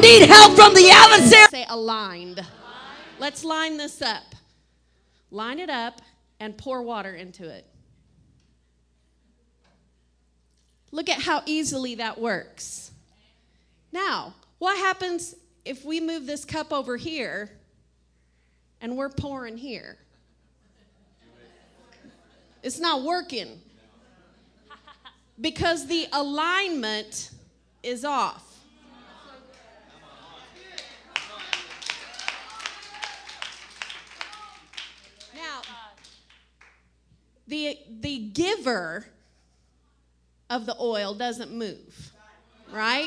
need help from the adversary. Say aligned. Let's line this up. Line it up and pour water into it. Look at how easily that works. Now, what happens if we move this cup over here and we're pouring here? It's not working because the alignment is off. Now, the giver of the oil doesn't move, right?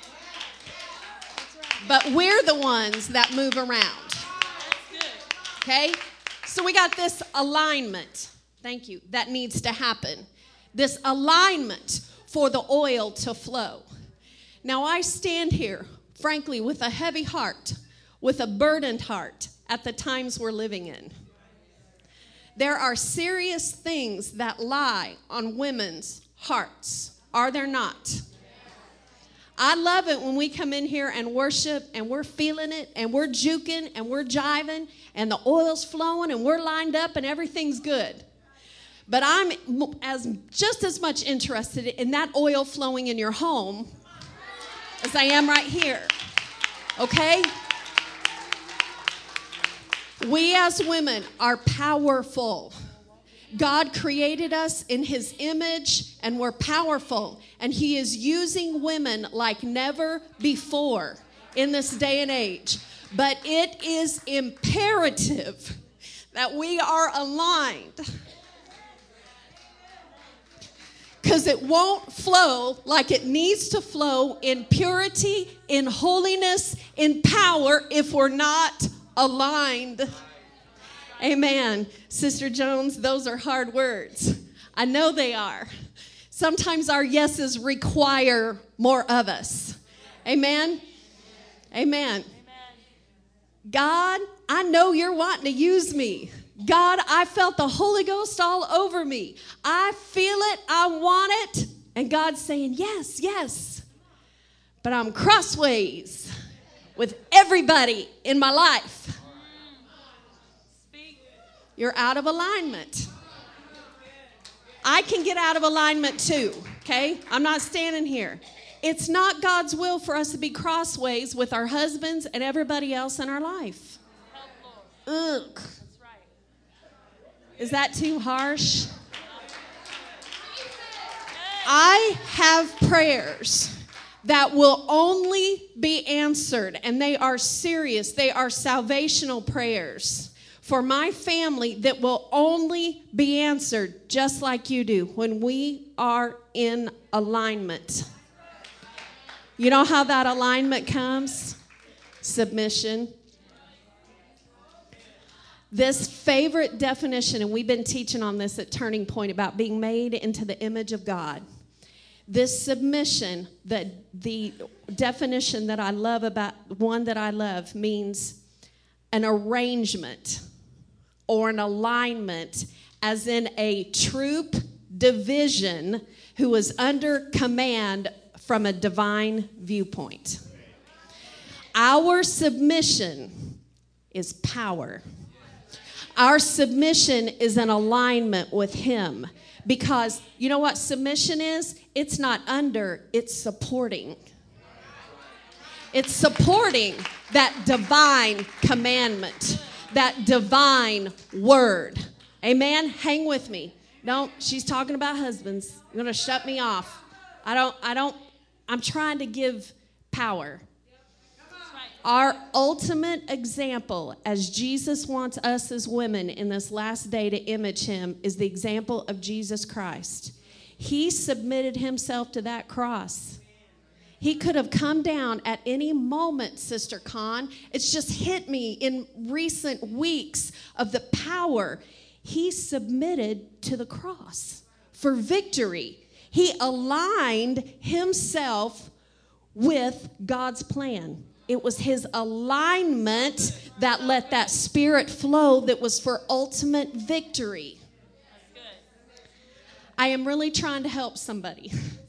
But we're the ones that move around. Okay? So we got this alignment. Thank you. That needs to happen. This alignment for the oil to flow. Now I stand here, frankly, with a heavy heart, with a burdened heart at the times we're living in. There are serious things that lie on women's hearts. Are there not? I love it when we come in here and worship and we're feeling it and we're juking and we're jiving and the oil's flowing and we're lined up and everything's good. But I'm just as much interested in that oil flowing in your home as I am right here. Okay? We as women are powerful. God created us in his image and we're powerful. And he is using women like never before in this day and age. But it is imperative that we are aligned. Because it won't flow like it needs to flow in purity, in holiness, in power if we're not aligned. Amen. Sister Jones, those are hard words. I know they are. Sometimes our yeses require more of us. Amen. Amen. God, I know you're wanting to use me. God, I felt the Holy Ghost all over me. I feel it. I want it. And God's saying, yes, yes. But I'm crossways with everybody in my life. You're out of alignment. I can get out of alignment too, okay? I'm not standing here. It's not God's will for us to be crossways with our husbands and everybody else in our life. Ugh. Is that too harsh? I have prayers that will only be answered, and they are serious. They are salvational prayers for my family that will only be answered just like you do when we are in alignment. You know how that alignment comes? Submission. This favorite definition, and we've been teaching on this at Turning Point about being made into the image of God. This submission, the definition that I love about one that I love means an arrangement or an alignment, as in a troop division who is under command from a divine viewpoint. Our submission is power. Our submission is an alignment with him. Because you know what submission is? It's not under, it's supporting. It's supporting that divine commandment, that divine word. Amen? Hang with me. Don't, she's talking about husbands. You're going to shut me off. I'm trying to give power. Our ultimate example, as Jesus wants us as women in this last day to image him, is the example of Jesus Christ. He submitted himself to that cross. He could have come down at any moment, Sister Con. It's just hit me in recent weeks of the power. He submitted to the cross for victory. He aligned himself with God's plan. It was his alignment that let that spirit flow that was for ultimate victory. I am really trying to help somebody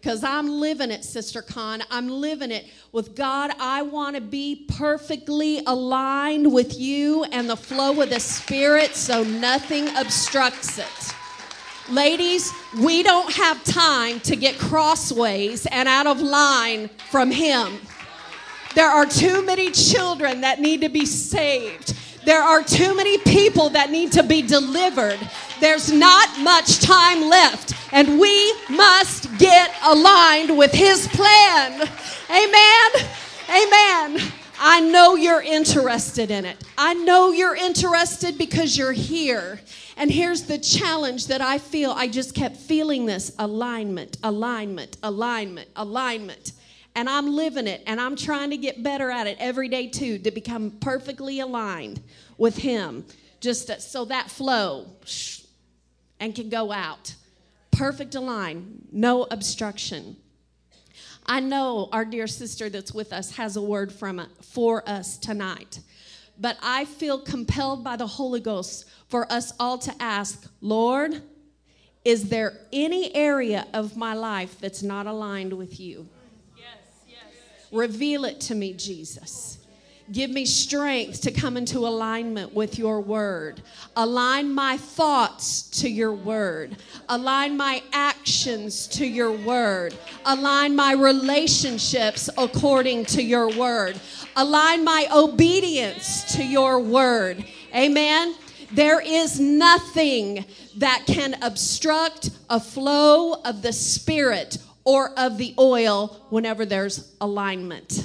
Because I'm living it, Sister Con. I'm living it with God. I want to be perfectly aligned with you and the flow of the Spirit so nothing obstructs it. Ladies, we don't have time to get crossways and out of line from Him. There are too many children that need to be saved. There are too many people that need to be delivered. There's not much time left, and we must get aligned with His plan. Amen? Amen. I know you're interested in it. I know you're interested because you're here. And here's the challenge that I feel. I just kept feeling this: alignment, alignment, alignment, alignment. And I'm living it, and I'm trying to get better at it every day too, to become perfectly aligned with Him, just so that flow and can go out. Perfect align, no obstruction. I know our dear sister that's with us has a word for us tonight, but I feel compelled by the Holy Ghost for us all to ask, Lord, is there any area of my life that's not aligned with you? Reveal it to me, Jesus. Give me strength to come into alignment with your word. Align my thoughts to your word. Align my actions to your word. Align my relationships according to your word. Align my obedience to your word. Amen. There is nothing that can obstruct a flow of the Spirit or of the oil whenever there's alignment.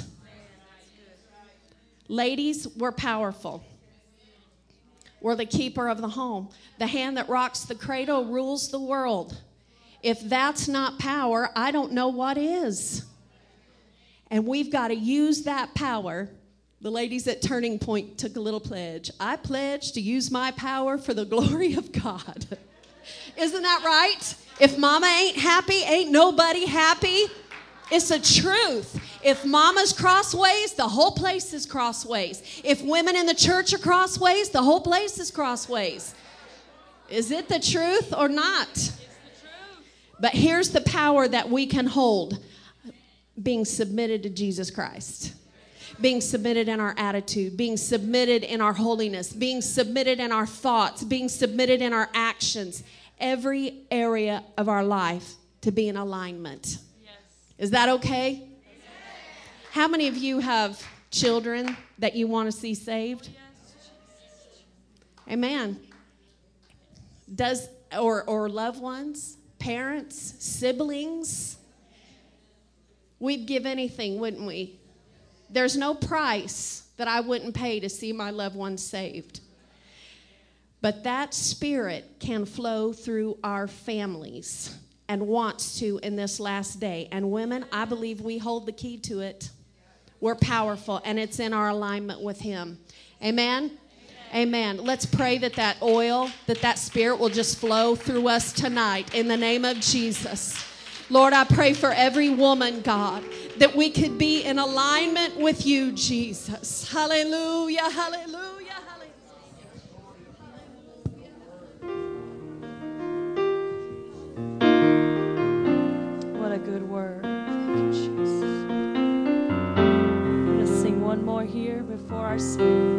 Ladies, we're powerful. We're the keeper of the home. The hand that rocks the cradle rules the world. If that's not power, I don't know what is. And we've got to use that power. The ladies at Turning Point took a little pledge. I pledge to use my power for the glory of God. Isn't that right? If mama ain't happy, ain't nobody happy. It's a truth. If mama's crossways, the whole place is crossways. If women in the church are crossways, the whole place is crossways. Is it the truth or not? It's the truth. But here's the power that we can hold: being submitted to Jesus Christ. Being submitted in our attitude, being submitted in our holiness, being submitted in our thoughts, being submitted in our actions. Every area of our life to be in alignment. Yes. Is that okay? Yes. How many of you have children that you want to see saved? Yes. Amen. Or loved ones, parents, siblings? We'd give anything, wouldn't we? There's no price that I wouldn't pay to see my loved ones saved. But that Spirit can flow through our families and wants to in this last day. And women, I believe we hold the key to it. We're powerful, and it's in our alignment with Him. Amen? Amen. Let's pray that that oil, that Spirit will just flow through us tonight in the name of Jesus. Lord, I pray for every woman, God, that we could be in alignment with you, Jesus. Hallelujah, hallelujah. What a good word. Thank you, Jesus. I'm going to sing one more here before our sing.